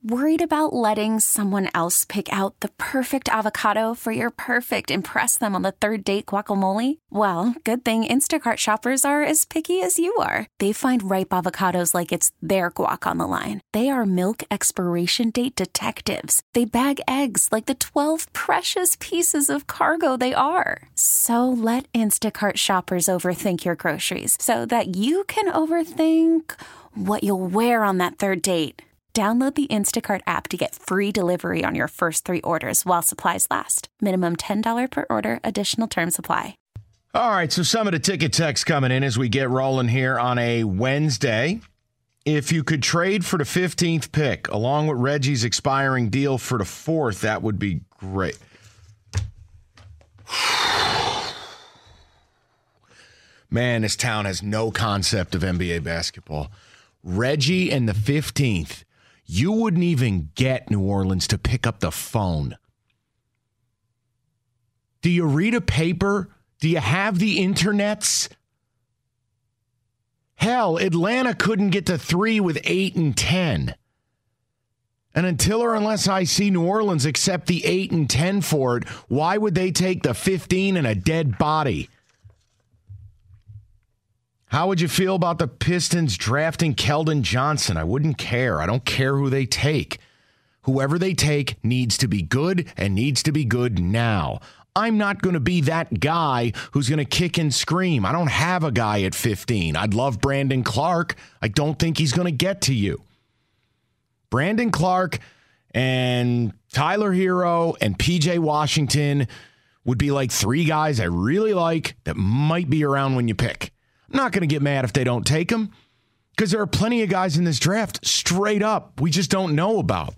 Worried about letting someone else pick out the perfect avocado for your perfect impress them on the third date guacamole? Well, good thing Instacart shoppers are as picky as you are. They find ripe avocados like it's their guac on the line. They are milk expiration date detectives. They bag eggs like the 12 precious pieces of cargo they are. So let Instacart shoppers overthink your groceries so that you can overthink what you'll wear on that third date. Download the Instacart app to get free delivery on your first 3 orders while supplies last. Minimum $10 per order. Additional terms apply. All right, so some of the ticket text coming in as we get rolling here on a Wednesday. If you could trade for the 15th pick along with Reggie's expiring deal for the 4th, that would be great. Man, this town has no concept of NBA basketball. Reggie and the 15th. You wouldn't even get New Orleans to pick up the phone. Do you read a paper? Do you have the internets? Hell, Atlanta couldn't get to 3 with 8 and 10. And until or unless I see New Orleans accept the 8 and 10 for it, why would they take the 15 and a dead body? How would you feel about the Pistons drafting Keldon Johnson? I wouldn't care. I don't care who they take. Whoever they take needs to be good and needs to be good now. I'm not going to be that guy who's going to kick and scream. I don't have a guy at 15. I'd love Brandon Clark. I don't think he's going to get to you. Brandon Clark and Tyler Hero and PJ Washington would be like 3 guys I really like that might be around when you pick. I'm not going to get mad if they don't take him because there are plenty of guys in this draft straight up we just don't know about.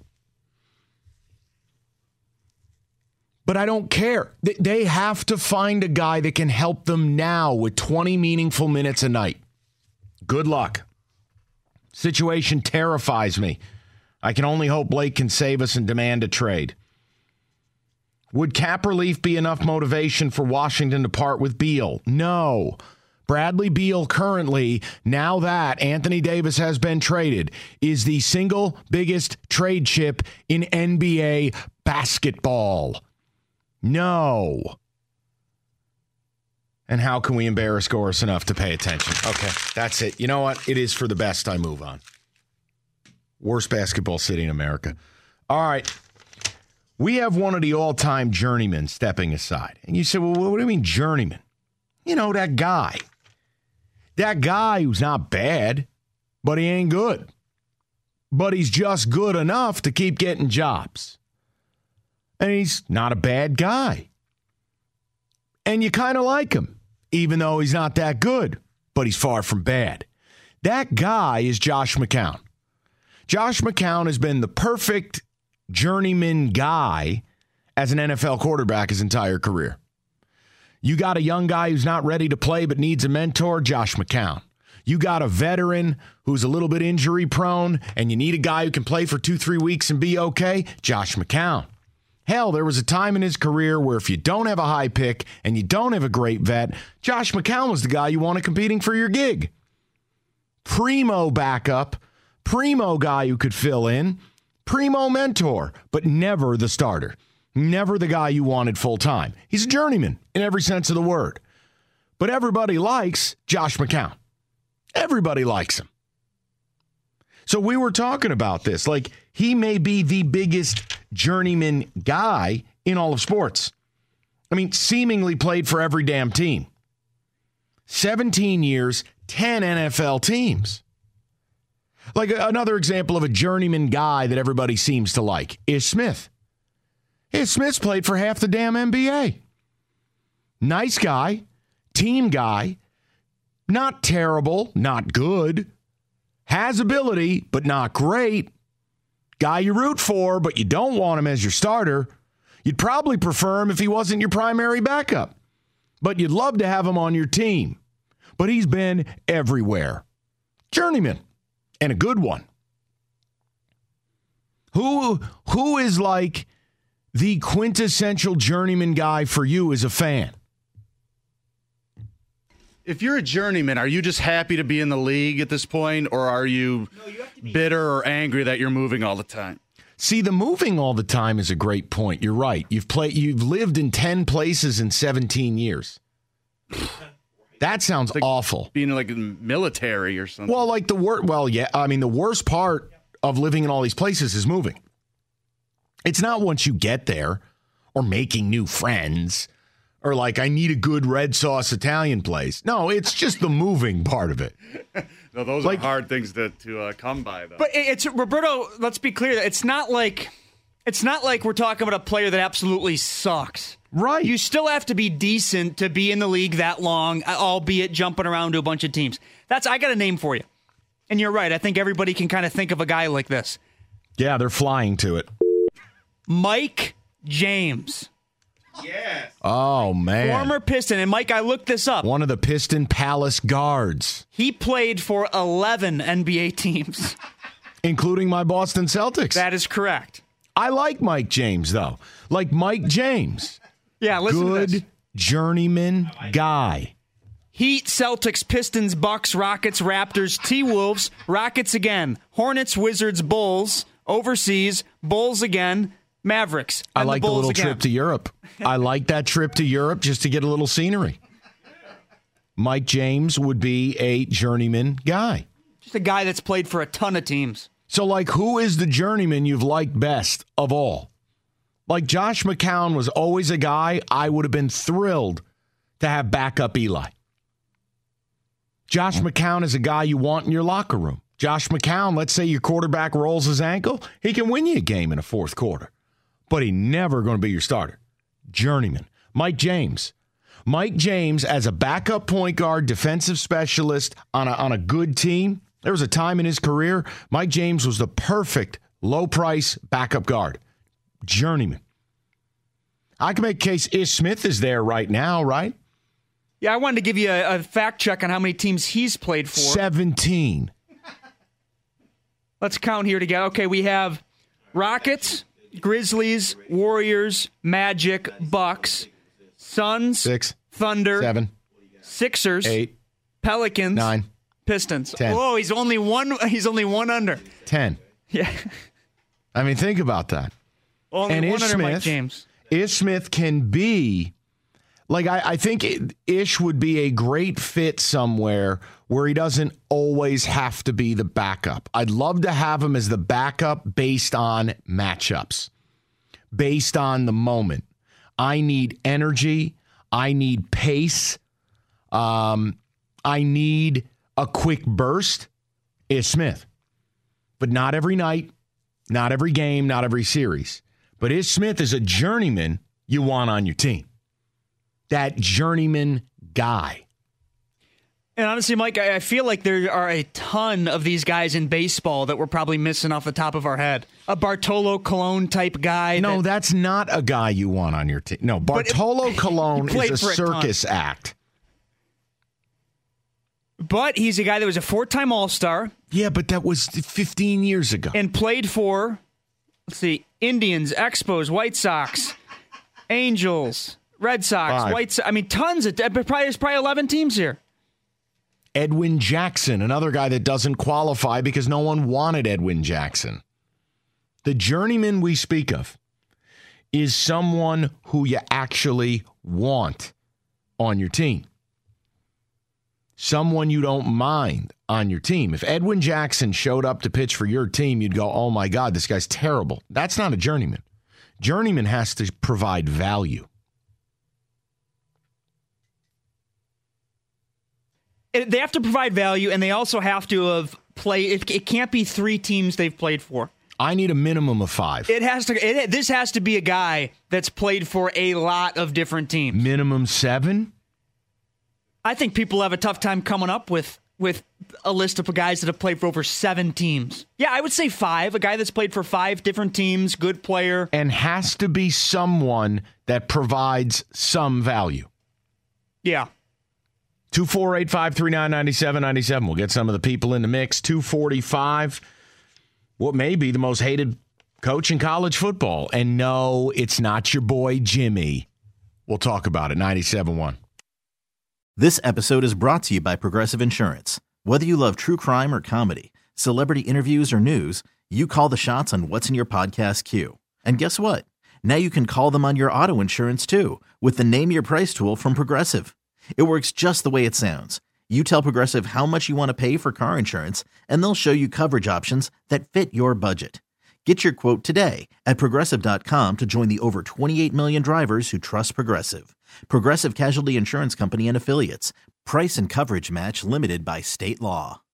But I don't care. They have to find a guy that can help them now with 20 meaningful minutes a night. Good luck. Situation terrifies me. I can only hope Blake can save us and demand a trade. Would cap relief be enough motivation for Washington to part with Beal? No. Bradley Beal currently, now that Anthony Davis has been traded, is the single biggest trade chip in NBA basketball. No. And how can we embarrass Goris enough to pay attention? Okay, that's it. You know what? It is for the best I move on. Worst basketball city in America. All right. We have one of the all-time journeymen stepping aside. And you say, well, what do you mean journeyman? You know, that guy. That guy who's not bad, but he ain't good. But he's just good enough to keep getting jobs. And he's not a bad guy. And you kind of like him, even though he's not that good, but he's far from bad. That guy is Josh McCown. Josh McCown has been the perfect journeyman guy as an NFL quarterback his entire career. You got a young guy who's not ready to play but needs a mentor, Josh McCown. You got a veteran who's a little bit injury prone and you need a guy who can play for 2-3 weeks and be okay, Josh McCown. Hell, there was a time in his career where if you don't have a high pick and you don't have a great vet, Josh McCown was the guy you wanted competing for your gig. Primo backup, primo guy who could fill in, primo mentor, but never the starter. Never the guy you wanted full time. He's a journeyman in every sense of the word. But everybody likes Josh McCown. Everybody likes him. So we were talking about this. Like, he may be the biggest journeyman guy in all of sports. I mean, seemingly played for every damn team. 17 years, 10 NFL teams. Like, another example of a journeyman guy that everybody seems to like is Smith. Hey, Smith's played for half the damn NBA. Nice guy, team guy, not terrible, not good, has ability, but not great. Guy you root for, but you don't want him as your starter. You'd probably prefer him if he wasn't your primary backup, but you'd love to have him on your team. But he's been everywhere. Journeyman, and a good one. Who is like the quintessential journeyman guy for you as a fan? If you're a journeyman, are you just happy to be in the league at this point, or are you bitter or angry that you're moving all the time? See, the moving all the time is a great point. You're right. You've lived in 10 places in 17 years. That sounds awful. Being like in the military or something. Well, like the worst part of living in all these places is moving. It's not once you get there or making new friends or like I need a good red sauce Italian place. No, it's just the moving part of it. No, those are hard things to come by, though. But it's Roberto. Let's be clear. It's not like we're talking about a player that absolutely sucks. Right. You still have to be decent to be in the league that long, albeit jumping around to a bunch of teams. I got a name for you. And you're right. I think everybody can kind of think of a guy like this. Yeah, they're flying to it. Mike James. Yes. Oh, man. Former Piston. And, Mike, I looked this up. One of the Piston Palace guards. He played for 11 NBA teams. Including my Boston Celtics. That is correct. I like Mike James, though. Like Mike James. Yeah, listen to this. Good journeyman guy. Heat, Celtics, Pistons, Bucks, Rockets, Raptors, T-Wolves, Rockets again, Hornets, Wizards, Bulls, overseas, Bulls again, Mavericks. I like the little trip to Europe. I like that trip to Europe just to get a little scenery. Mike James would be a journeyman guy. Just a guy that's played for a ton of teams. So, like, who is the journeyman you've liked best of all? Like, Josh McCown was always a guy I would have been thrilled to have backup Eli. Josh McCown is a guy you want in your locker room. Josh McCown, let's say your quarterback rolls his ankle, he can win you a game in a fourth quarter. But he's never going to be your starter. Journeyman. Mike James. Mike James as a backup point guard, defensive specialist on a good team. There was a time in his career, Mike James was the perfect low-price backup guard. Journeyman. I can make a case Ish Smith is there right now, right? Yeah, I wanted to give you a fact check on how many teams he's played for. 17. Let's count here together. Okay, we have Rockets, Grizzlies, Warriors, Magic, Bucks, Suns, 6, Thunder, 7, Sixers, 8, Pelicans, 9, Pistons. 10. Whoa, he's only one under. 10. Yeah. I mean, think about that. Only and one Ish under Smith, Mike James. Ish Smith can be, like, I think Ish would be a great fit somewhere where he doesn't always have to be the backup. I'd love to have him as the backup based on matchups, based on the moment. I need energy. I need pace. I need a quick burst. Ish Smith. But not every night, not every game, not every series. But Ish Smith is a journeyman you want on your team. That journeyman guy. And honestly, Mike, I feel like there are a ton of these guys in baseball that we're probably missing off the top of our head. A Bartolo Colon type guy. No, that's not a guy you want on your team. No, Bartolo Colon is a circus act. But he's a guy that was a 4-time All-Star. Yeah, but that was 15 years ago. And played for, Indians, Expos, White Sox, Angels, Red Sox, White Sox. I mean, tons of, there's probably 11 teams here. Edwin Jackson, another guy that doesn't qualify because no one wanted Edwin Jackson. The journeyman we speak of is someone who you actually want on your team. Someone you don't mind on your team. If Edwin Jackson showed up to pitch for your team, you'd go, oh my God, this guy's terrible. That's not a journeyman. Journeyman has to provide value. They have to provide value, and they also have to have played. It can't be 3 teams they've played for. I need a minimum of 5. This has to be a guy that's played for a lot of different teams. Minimum 7? I think people have a tough time coming up with a list of guys that have played for over 7 teams. Yeah, I would say 5. A guy that's played for 5 different teams, good player. And has to be someone that provides some value. Yeah. 248-539-9797. We'll get some of the people in the mix. 245, what may be the most hated coach in college football. And no, it's not your boy Jimmy. We'll talk about it. 97.1. This episode is brought to you by Progressive Insurance. Whether you love true crime or comedy, celebrity interviews or news, You call the shots on what's in your podcast queue. And guess what? Now you can call them on your auto insurance too with the Name Your Price tool from Progressive. It works just the way it sounds. You tell Progressive how much you want to pay for car insurance, and they'll show you coverage options that fit your budget. Get your quote today at Progressive.com to join the over 28 million drivers who trust Progressive. Progressive Casualty Insurance Company and Affiliates. Price and coverage match limited by state law.